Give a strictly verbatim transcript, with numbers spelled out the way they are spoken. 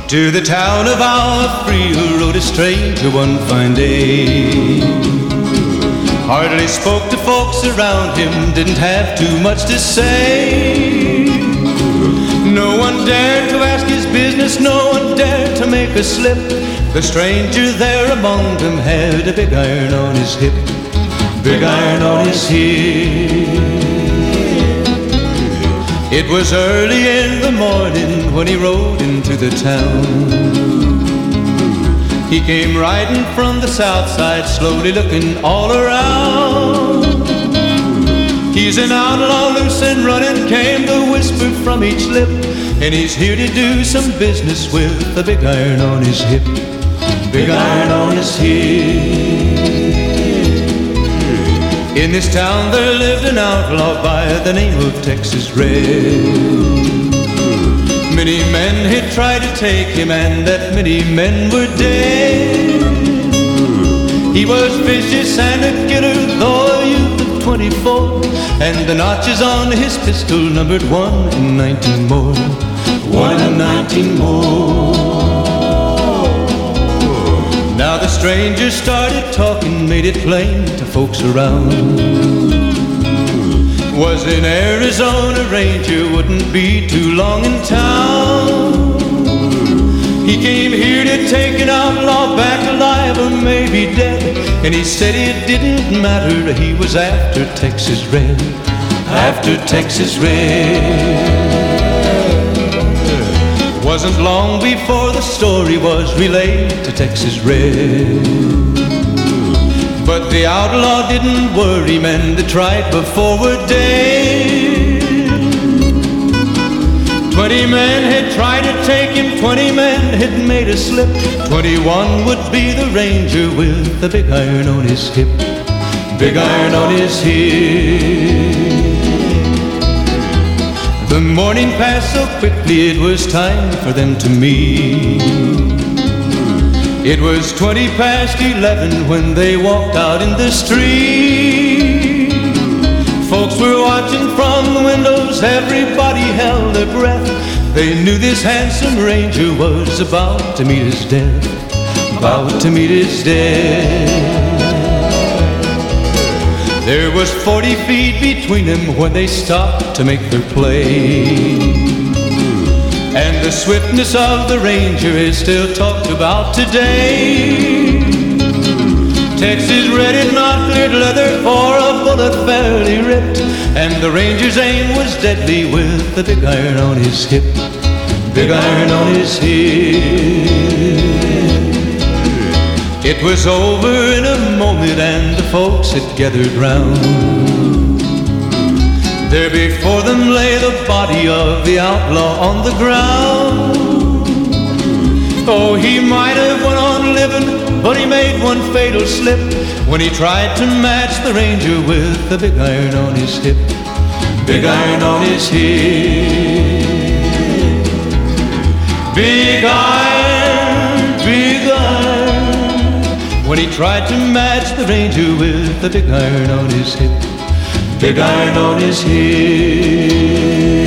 To the town of Alfreel rode a stranger one fine day. Hardly spoke to folks around him, didn't have too much to say. No one dared to ask his business, no one dared to make a slip. The stranger there among them had a big iron on his hip. Big iron on his hip. It was early in the morning when he rode into the town. He came riding from the south side, slowly looking all around. He's an outlaw, loose and running, came the whisper from each lip. And he's here to do some business with a big iron on his hip. Big iron on his hip. In this town there lived an outlaw by the name of Texas Red. Many men had tried to take him, and that many men were dead. He was vicious and a killer, though a youth of twenty-four, and the notches on his pistol numbered one and nineteen more. One and nineteen more. Now the stranger started talking, made it plain to folks around. Was an Arizona Ranger, wouldn't be too long in town. He came here to take an outlaw back alive or maybe dead. And he said it didn't matter, he was after Texas Red. After Texas Red. Wasn't long before the story was relayed to Texas Red. But the outlaw didn't worry men that tried before were dead. Twenty men had tried to take him, twenty men had made a slip. Twenty-one would be the ranger with the big iron on his hip. Big iron on his hip. The morning passed so quickly it was time for them to meet. It was twenty past eleven when they walked out in the street. Folks were watching from the windows, everybody held their breath. They knew this handsome ranger was about to meet his death. About to meet his death. There was forty feet between them when they stopped to make their play. And the swiftness of the ranger is still talked about today. Texas Red had not cleared leather for a bullet fairly ripped. And the ranger's aim was deadly with the big iron on his hip. Big iron on his hip. It was over in a moment and the folks had gathered round. There before them lay the body of the outlaw on the ground. Oh, he might have went on living, but he made one fatal slip when he tried to match the ranger with the big iron on his hip. Big iron on his hip. Big iron, big iron. When he tried to match the ranger with the big iron on his hip. Big iron on his hip.